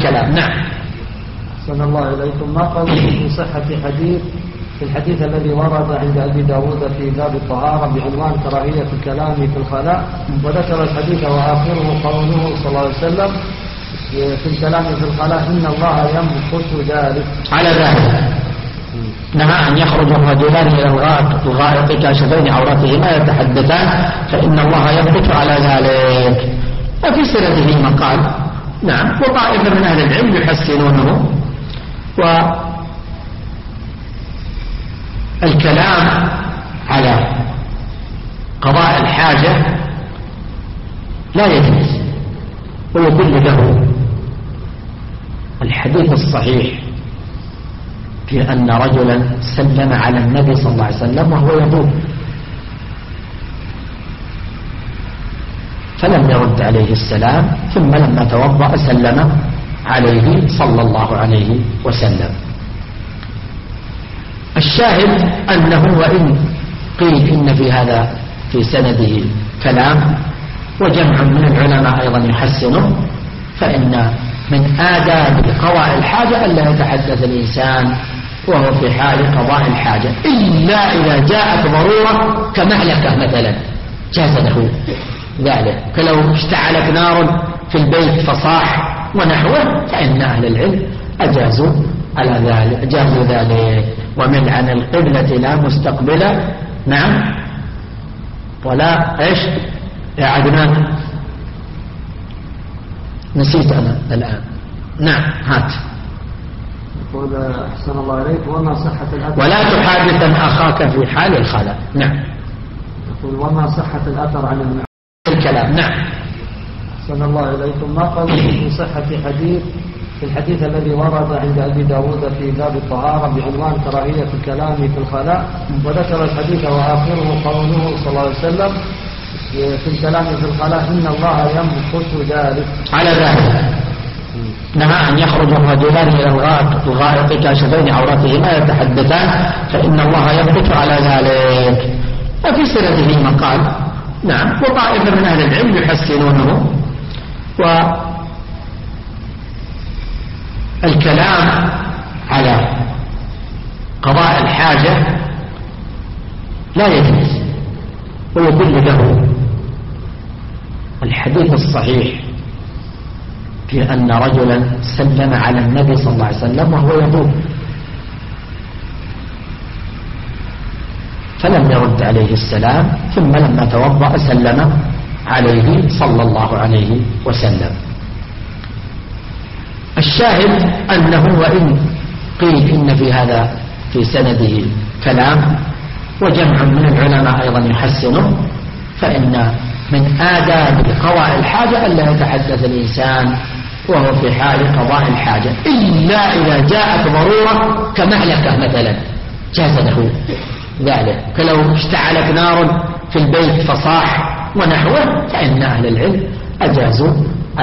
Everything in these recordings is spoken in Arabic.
الكلام. نعم. أحسن الله إليكم. ما قولكم في صحة في الحديث الذي ورد عند أبي داود في باب الطهارة بعنوان كراهية الكلام في الخلاء، وذكر الحديث وآخره قوله صلى الله عليه وسلم في الكلام في الخلاء إن الله يمقت ذلك. على ذلك نهى أن يخرج الرجلان إلى الغائط كاشفين عورتهما يتحدثان فإن الله يمقت على ذلك. وفي سنده مقال. نعم. وطائفة من أهل العلم يحسنونه. والكلام على قضاء الحاجة لا يجوز، ويدل له الحديث الصحيح في أن رجلا سلم على النبي صلى الله عليه وسلم وهو يبول فلم يرد عليه السلام، ثم لما توضأ سلم عليه صلى الله عليه وسلم. الشاهد أنه وإن قيل إن في هذا في سنده كلام وجمع من العلماء أيضا يحسنه، فإن من آداب قضاء الحاجة ألا يتحدث الإنسان وهو في حال قضاء الحاجة إلا إذا جاءت ضرورة كمهلكة مثلا جاز له ذلك، كلو اشتعلت نار في البيت فصاح ونحوه، فإن أهل العلم أجازوا ذلك. ومن عن القبلة لا مستقبلة. نعم. ولا ايش يا عدنان؟ نسيت أنا الآن. نعم. هات. يقول أحسن الله إليك. وما صحة الأثر ولا تحادثن أخاك في حال الخلاء. نعم. يقول وما صحة الأثر عن الكلام. نعم. أحسن الله إليكم. ما قولكم في صحة في الحديث الذي ورد عند أبي داود في باب الطهارة بعنوان كراهية الكلام في الخلاء، وذكر الحديث وآخره قوله صلى الله عليه وسلم في الكلام في الخلاء إن الله يمقت ذلك. على ذلك نهى أن يخرج الرجلان إلى الغائط كاشفين عورتهما يتحدثان فإن الله يمقت على ذلك. وفي سنده مقال. نعم. وطائفة من أهل العلم يحسنونه. والكلام على قضاء الحاجة لا يجوز، ويدل له الحديث الصحيح في أن رجلا سلم على النبي صلى الله عليه وسلم وهو يبول فلم يرد عليه السلام، ثم لما توضأ سلم عليه صلى الله عليه وسلم. الشاهد أنه وإن قيل إن في هذا في سنده كلام وجمع من العلماء أيضا يحسنه، فإن من آداب قضاء الحاجة ألا يتحدث الإنسان وهو في حال قضاء الحاجة إلا إذا جاءت ضرورة كمهلكة مثلا جاز له ذلك، كلو اشتعلت نار في البيت فصاح ونحوه، فإن أهل العلم أجازوا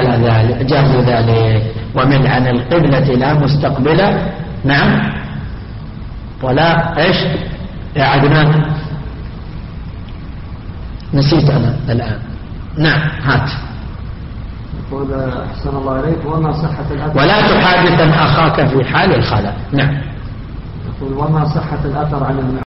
ذلك. ومن عن القبلة لا مستقبلة. نعم. ولا ايش يا عدنان؟ نسيت أنا الآن. نعم. هات. يقول أحسن الله إليك. وما صحة الأثر ولا تحادثن أخاك في حال الخلاء. نعم. يقول وما صحة الأثر عن